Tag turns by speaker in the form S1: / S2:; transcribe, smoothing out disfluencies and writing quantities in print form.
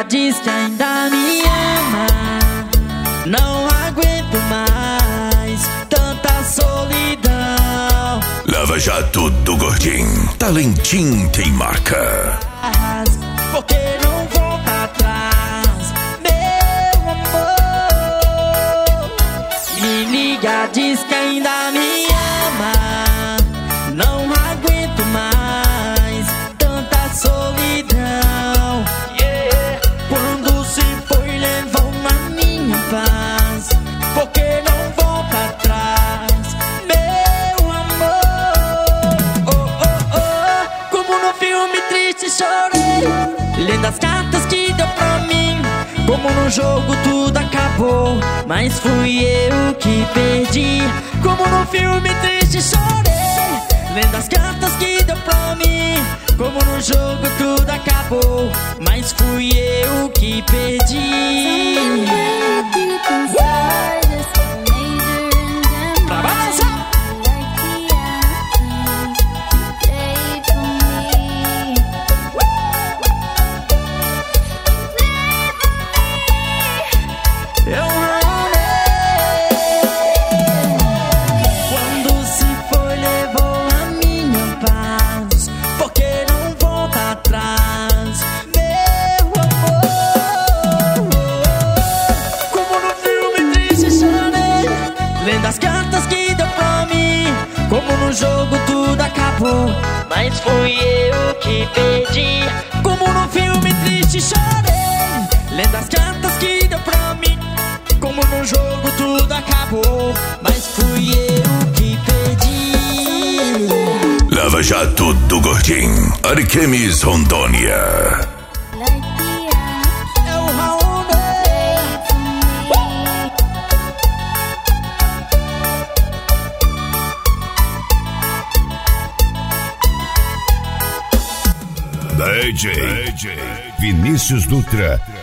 S1: diz que ainda me ama. Não aguento mais tanta solidão.
S2: Lava Jato do Gordinho, talentinho tem marca.
S1: Porque não volta atrás, meu amor. Me liga, diz que ainda me ama. Não aguento mais tanta solidão. Quando se foi, levou na minha paz. Porque não volta atrás, meu amor. Como no filme triste chorei, lendo as cartas que deu pra mim. Como no jogo tudo acabou, mas fui eu que perdi. Como no filme triste chorei, lendo as cartas que deu pra mim. Como no jogo tudo acabou, mas fui eu que perdi. Pra balançar. Eu amei. Quando se foi, levou a minha paz. Porque não volta atrás, meu amor. Como no filme triste chorei, lendo as cartas que deu pra mim. Como no jogo tudo acabou, mas fui eu que perdi. Como no filme triste chorei, lendo as cartas que deu pra mim. Como no jogo tudo acabou, mas fui eu que perdi.
S2: Lava Jato do Gordinho, Ariquemes, Rondônia.
S1: É o Raoni.
S2: DJ Vinícius Dutra